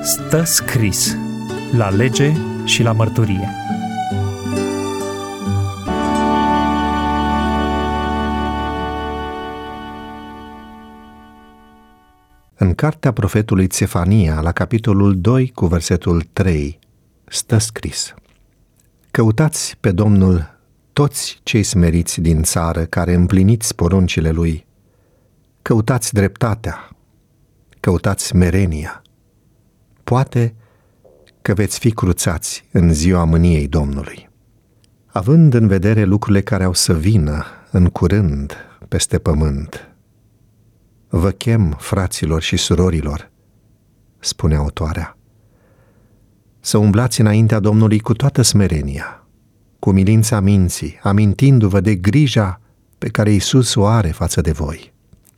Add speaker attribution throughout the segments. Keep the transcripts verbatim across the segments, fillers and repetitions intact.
Speaker 1: Stă scris la lege și la mărturie.
Speaker 2: În cartea profetului Țefania, la capitolul doi, cu versetul trei, stă scris: Căutați pe Domnul toți cei smeriți din țară, care împliniți poruncile Lui. Căutați dreptatea, căutați smerenia. Poate că veți fi cruțați în ziua mâniei Domnului. Având în vedere lucrurile care au să vină în curând peste pământ, vă chem, fraților și surorilor, spune autoarea, să umblați înaintea Domnului cu toată smerenia, cu milința minții, amintindu-vă de grija pe care Iisus o are față de voi.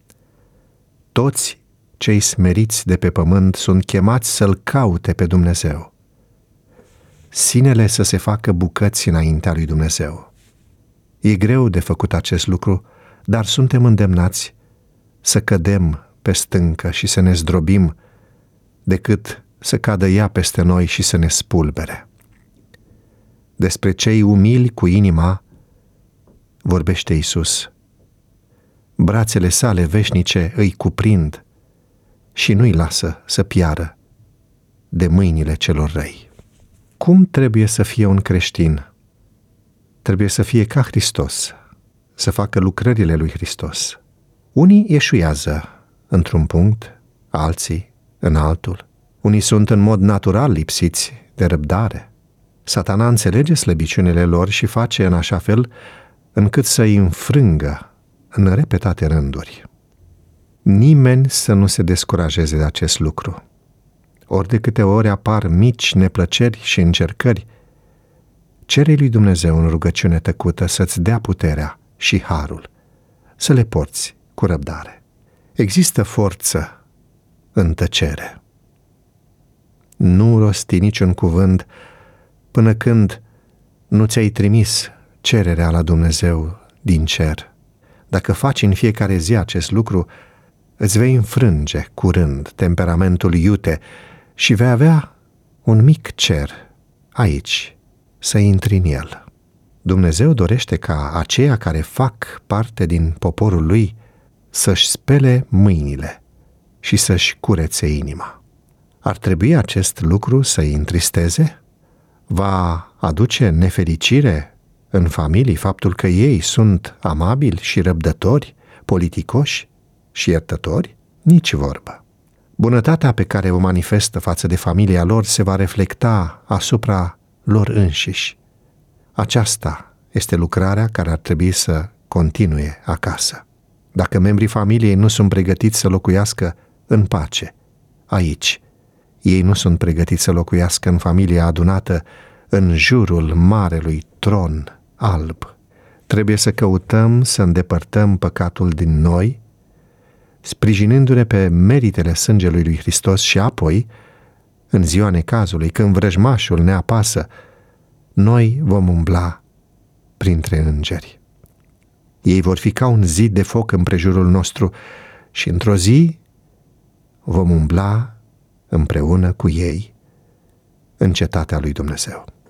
Speaker 2: Toți cei smeriți de pe pământ sunt chemați să-L caute pe Dumnezeu. Sinele să se facă bucăți înaintea lui Dumnezeu. E greu de făcut acest lucru, dar suntem îndemnați să cădem pe stâncă și să ne zdrobim, decât să cadă ea peste noi și să ne spulbere. Despre cei umili cu inima vorbește Iisus. Brațele sale veșnice îi cuprind și nu-i lasă să piară de mâinile celor răi. Cum trebuie să fie un creștin? Trebuie să fie ca Hristos, să facă lucrările lui Hristos. Unii eșuează într-un punct, alții în altul. Unii sunt în mod natural lipsiți de răbdare. Satana înțelege slăbiciunile lor și face în așa fel încât să-i înfrângă în repetate rânduri. Nimeni să nu se descurajeze de acest lucru. Ori de câte ori apar mici neplăceri și încercări, cere lui Dumnezeu în rugăciune tăcută să-ți dea puterea și harul, să le porți cu răbdare. Există forță în tăcere. Nu rosti niciun cuvânt până când nu ți-ai trimis cererea la Dumnezeu din cer. Dacă faci în fiecare zi acest lucru, îți vei înfrânge curând temperamentul iute și vei avea un mic cer aici, să intri în el. Dumnezeu dorește ca aceia care fac parte din poporul Lui să-și spele mâinile și să-și curețe inima. Ar trebui acest lucru să-i întristeze? Va aduce nefericire în familii faptul că ei sunt amabili și răbdători, politicoși și iertători? Nici vorbă. Bunătatea pe care o manifestă față de familia lor se va reflecta asupra lor înșiși. Aceasta este lucrarea care ar trebui să continue acasă. Dacă membrii familiei nu sunt pregătiți să locuiască în pace aici, ei nu sunt pregătiți să locuiască în familia adunată în jurul marelui tron alb. Trebuie să căutăm să îndepărtăm păcatul din noi, sprijinindu-ne pe meritele sângelui lui Hristos și apoi, în ziua necazului, când vrăjmașul ne apasă, noi vom umbla printre îngeri. Ei vor fi ca un zid de foc împrejurul nostru și într-o zi vom umbla împreună cu ei în cetatea lui Dumnezeu.